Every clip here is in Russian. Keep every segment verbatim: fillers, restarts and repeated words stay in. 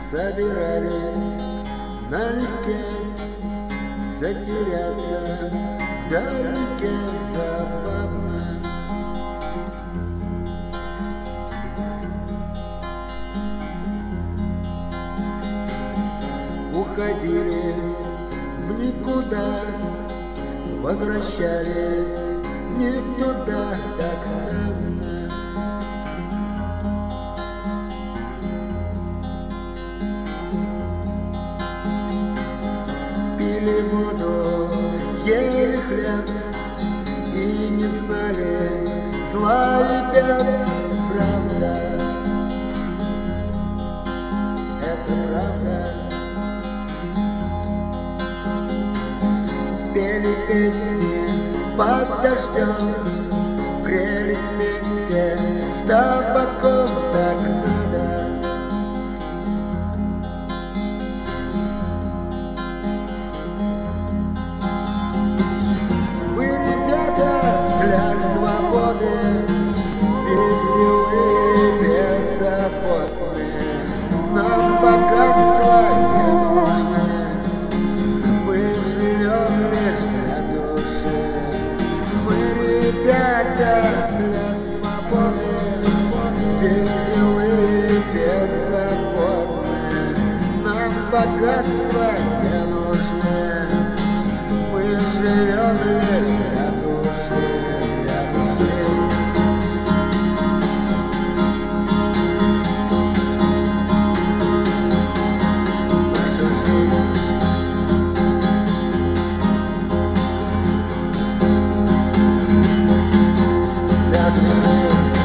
собирались налегке затеряться вдалеке забавно. Уходили в никуда, возвращались не туда, так странно. Пили воду, ели хлеб и не знали зла и бед. Правда, это правда. Пели песни под дождем, грелись вместе с табаком, так надо. Вы, ребята, для свободы веселые, беззаботные, нам богатства не нужны. Мы живем лишь для души. Мы, ребята, для свободы веселые, беззаботные, нам богатства не нужны. Мы живем лишь для души, для души. Наша жизнь для души.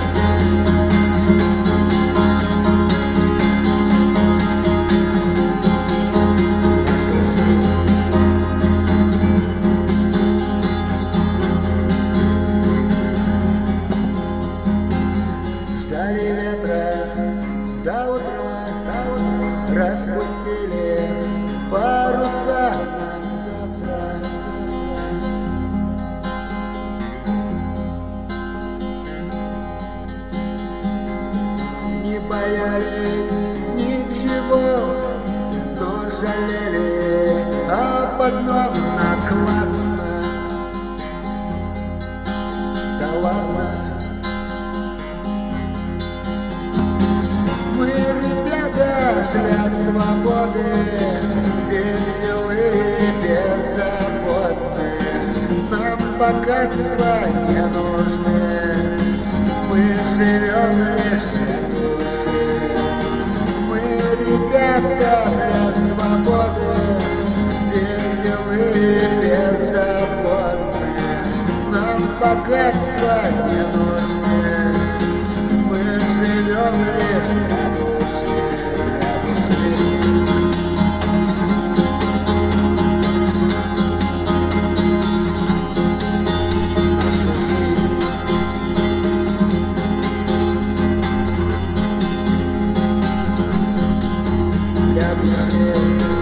Ждали ветра до утра, до утра, распустили паруса на завтра. Не боялись ничего, но жалели об одном накладно. Да ладно. Мы, ребята, для свободы веселые, беззаботные, нам богатства не нужны. Мы живем лишь для души. Мы, ребята, для свободы веселые, беззаботные, нам богатства не нужны. Мы живем лишь для души, для души. Наша жизнь для души.